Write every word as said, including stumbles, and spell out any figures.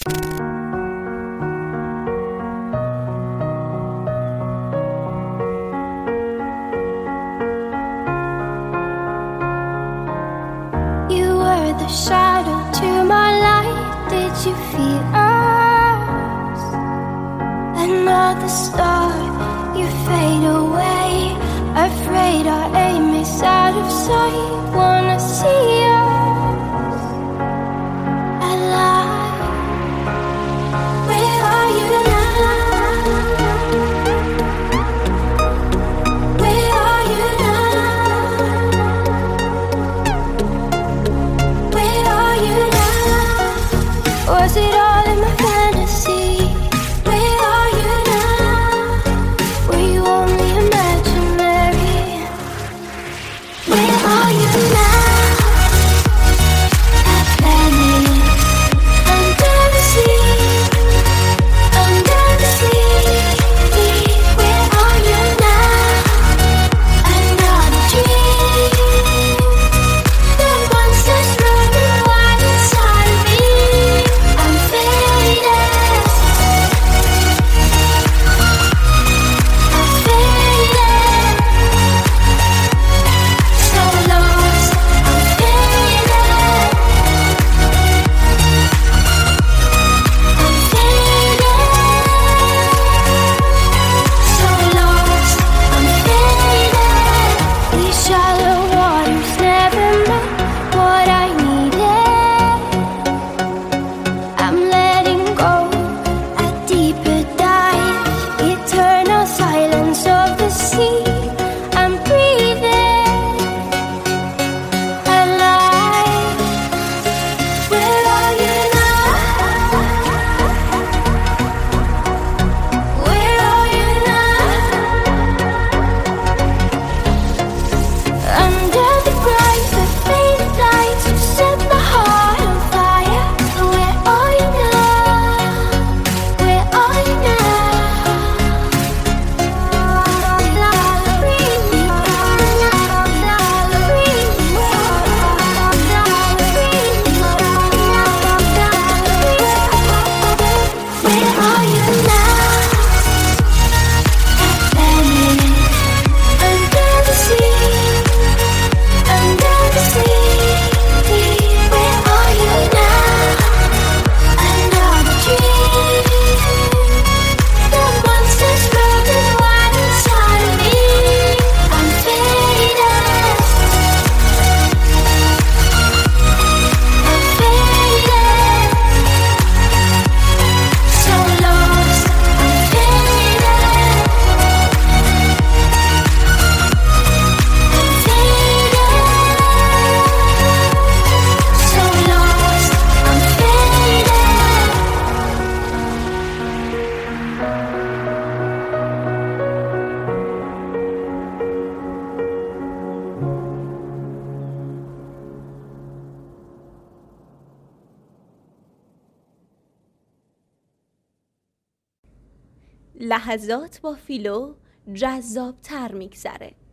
Shadow to my light, did you feel us? Another star, you fade away. Afraid our aim is out of sight. Wanna see us alive. Where are you now? Where are you now? Was it all in my fantasy? Where are you now? Were you only imaginary? Where are you now? Atlantis, under the sea, under the sea. Where are you now? Another dream. The monsters running wild inside of me. I'm faded. I'm faded. So lost. I'm faded. I'm faded. So lost. I'm faded. These shallow waters never met what I needed. I'm letting go a deeper dive. Eternal silence of the sea. I'm breathing alive. Where are you now? Where are you now? Under the bright but faded lights, you set my heart on fire. Where are you now? Where are you Where are you now? Atlantis, under the sea, under the sea. Where are you now? Another dream. The monsters running wild inside of me. I'm faded. I'm faded. So lost. I'm faded. I'm faded. So lost. I'm faded. لحظات با فیلو جذاب‌تر میگذره.